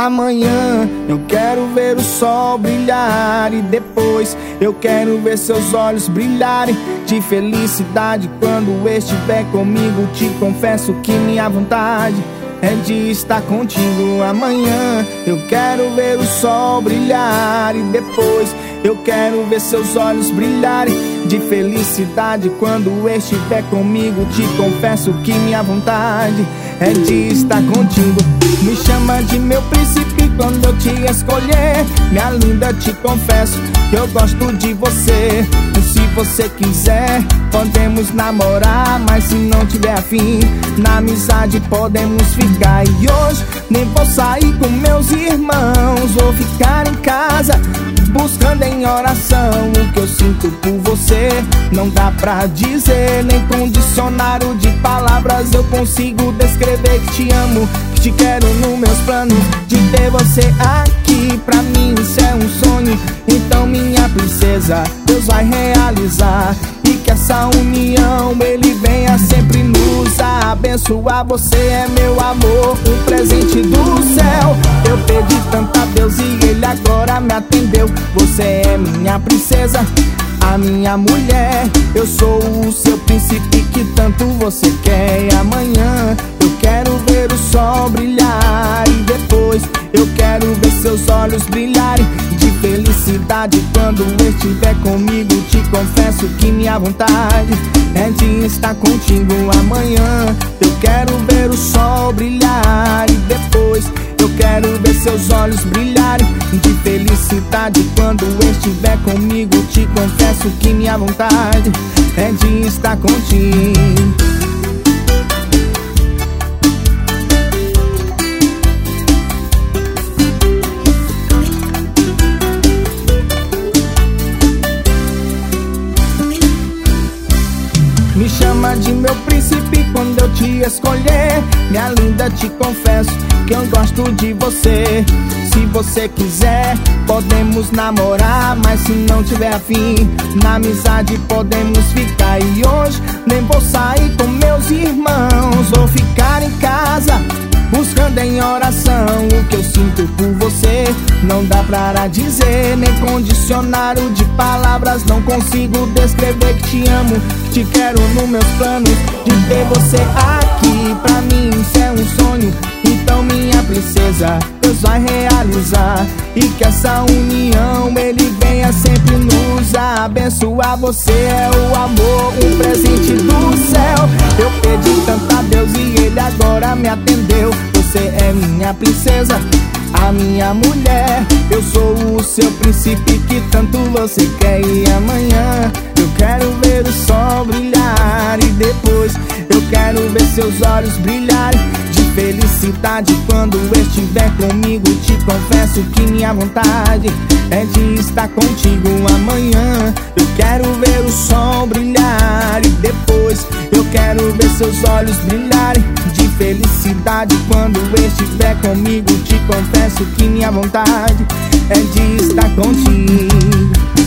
Amanhã eu quero ver o sol brilhar e depois eu quero ver seus olhos brilharem de felicidade quando estiver comigo. Te confesso que minha vontade é de estar contigo. Amanhã eu quero ver o sol brilhar e depois eu quero ver seus olhos brilharem de felicidade quando estiver comigo. Te confesso que minha vontade é de estar contigo. Me chama de meu príncipe quando eu te escolher. Minha linda, te confesso que eu gosto de você. E se você quiser, podemos namorar, mas se não tiver afim, na amizade podemos ficar. E hoje nem vou sair com meus irmãos, vou ficar em casa buscando em oração o que eu sinto por você. Não dá pra dizer, nem com dicionário de palavras eu consigo descrever que te amo, que te quero nos meus planos. De ter você aqui, pra mim isso é um sonho. Então minha princesa, Deus vai realizar, e que essa união Ele venha sempre nos abençoar. Você é meu amor, um presente do céu. Eu pedi tanto a Deus e Ele agora me atendeu. Você é minha princesa, a minha mulher. Eu sou o seu príncipe que tanto você quer. E amanhã eu quero ver o sol brilhar e depois eu quero ver seus olhos brilharem de felicidade quando estiver comigo. Te confesso que minha vontade é de estar contigo. Amanhã eu quero ver o sol brilhar e depois eu quero ver seus olhos brilharem de felicidade quando estiver comigo. Te confesso que minha vontade é de estar contigo. Me chama de meu príncipe quando eu te escolher. Minha linda, te confesso que eu gosto de você. Se você quiser, podemos namorar, mas se não tiver afim, na amizade podemos ficar. E hoje nem vou sair com meus irmãos, vou ficar em casa buscando em oração o que eu sinto por você. Não dá pra dizer, nem com dicionário de palavras não consigo descrever que te amo, que te quero nos meus planos. De ter você aqui, pra mim isso é um sonho. Então minha princesa, Deus vai realizar, e que essa união Ele venha sempre nos abençoar. Você é o amor, um presente do céu. Eu pedi tanto a Deus e Ele agora me atendeu. Você é minha princesa, a minha mulher. Eu sou o seu príncipe que tanto você quer. E amanhã eu quero ver o sol brilhar e depois eu quero ver seus olhos brilharem de felicidade quando estiver comigo. Te confesso que minha vontade é de estar contigo. Amanhã eu quero ver o sol brilhar e depois eu quero ver seus olhos brilharem de felicidade quando estiver comigo. Te confesso que minha vontade é de estar contigo.